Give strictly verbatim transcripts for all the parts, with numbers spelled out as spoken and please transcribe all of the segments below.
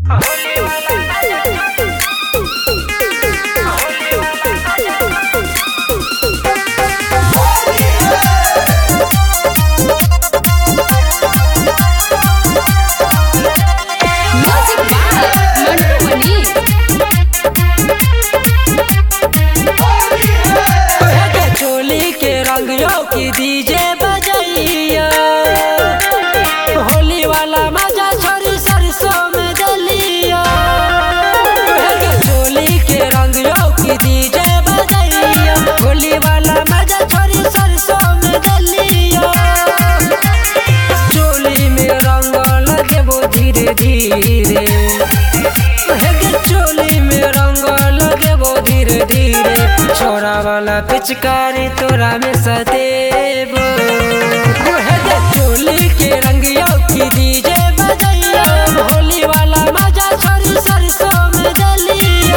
की डीजे बजैया होली वाला मजा छोरी सरसों में दलिया चोली के रंगियों की डीजे बजैया होली वाला मजा छोरी सरसों में दलिया चोली में रंग लगे वो धीरे धीरे चोली में रंग लगे वो धीरे धीरे छोरा वाला पिचकारी तोरा में सदेव चोली के रंगियों की डीजे बजैया होली वाला मजा छोरी सरसों में दलिया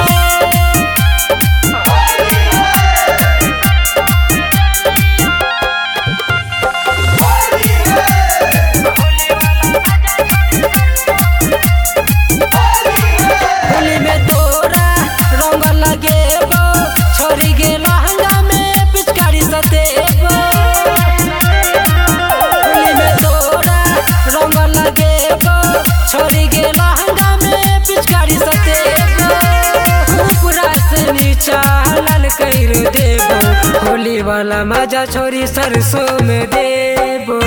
होली में तोरा रंग लगे छोरी के लहंगा में पिचकारी सदेव होली में तोरा रंग लगे छोरी के लहंगा में पिचकारी सदेव ऊपरा से नीचा लाल कर देबो होली वाला मजा छोरी सरसों में देबो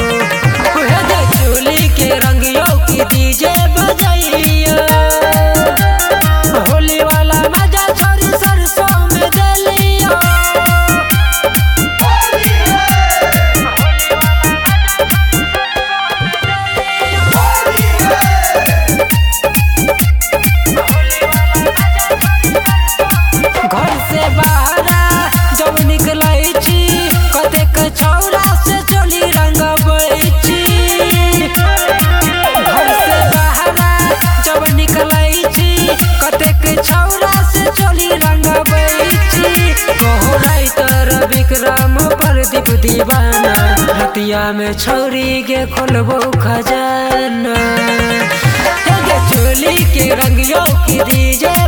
चोली के रंगियों की डीजे बजैया होली वाला मजा छोरी सरसों में दलिया घर से बाहरा जब निकलै छी कतेक छौरा से चोली रंगबै छी घर से बाहरा जब निकलै छी कतेक छौरा से चोली रंगबै छी कहो राइटर विक्रम प्रदीप दीवाना रतिया में छौरी के खोलबो खजाना चोली के रंगियों की डीजे